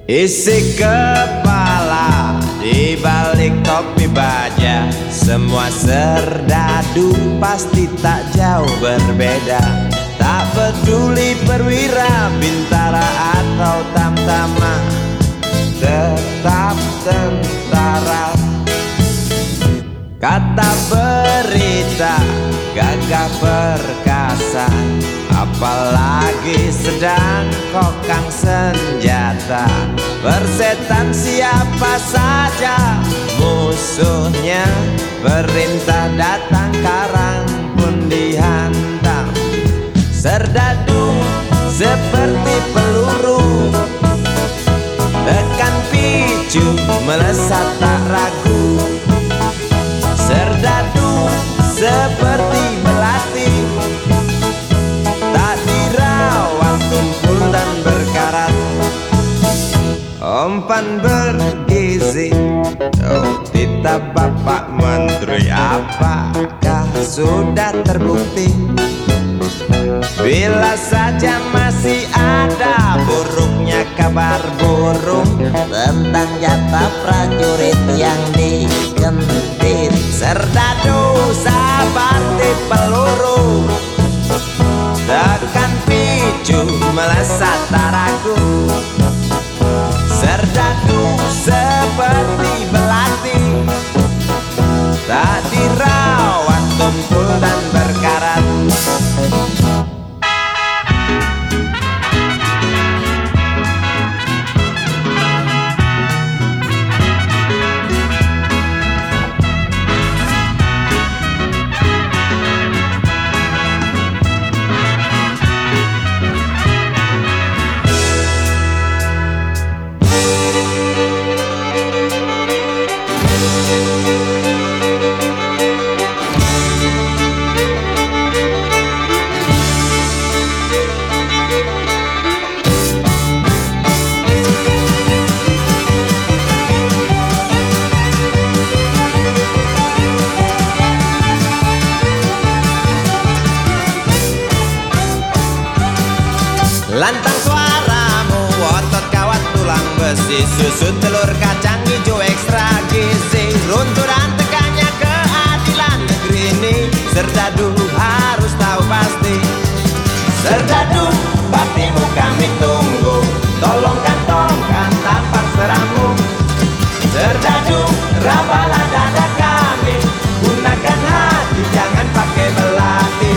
Isi kepala di balik topi baja, semua serdadu pasti tak jauh berbeda. Tak peduli perwira, bintara atau tamtama, tetap tentara. Kata berita gagah perkasa, apalagi sedang kokang senjata. Persetan siapa saja musuhnya, perintah datang karang pun dihantam. Serdadu seperti peluru, tekan picu melesat tak ragu. Serdadu seperti melati, tak dirawat tumpul dan berkarat. Umpan bergizi, oh titah Bapak Menteri, apakah sudah terbukti? Bila saja masih ada buruknya kabar burung tentang jatah prajurit yang digentit. Serdadu seperti peluru, tekan picu melesat tak ragu. Serdadu seperti belati, tak dirawat tumpul dan berkarat. Lantang suaramu, otot kawat tulang besi, susu telur kacang hijau ekstra gizi. Runtuh dan tegaknya keadilan negeri ini, serdadu harus tahu pasti. Serdadu, baktimu kami tunggu, tolong kantongkan tapak seramu. Serdadu, rabalah dada kami, gunakan hati jangan pakai belati.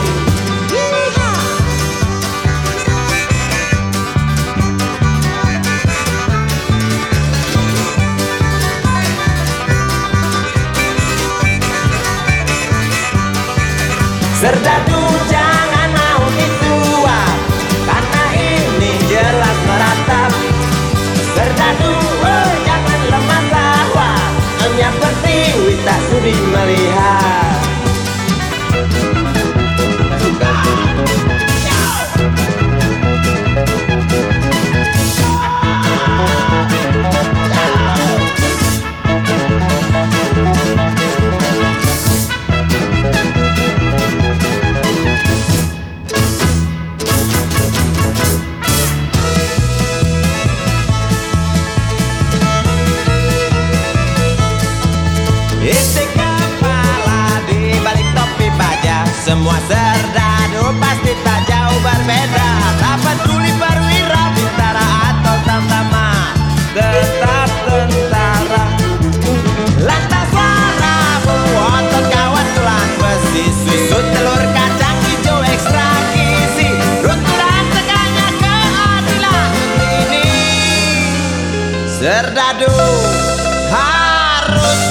Serdadu jangan mau dituap, karena ini jelas meratap. Serdadu jangan lemah tawa, hanya pertiwi tak sudi melihat. Isi kepala di balik topi baja, semua serdadu pasti tak jauh berbeda. Tak peduli perwira, bintara atau tamtama, tetap tentara. Lantas suaramu, otot kawat tulang besi, susu telur kacang hijau ekstra gizi. Runtuh dan tegaknya keadilan ini, serdadu harus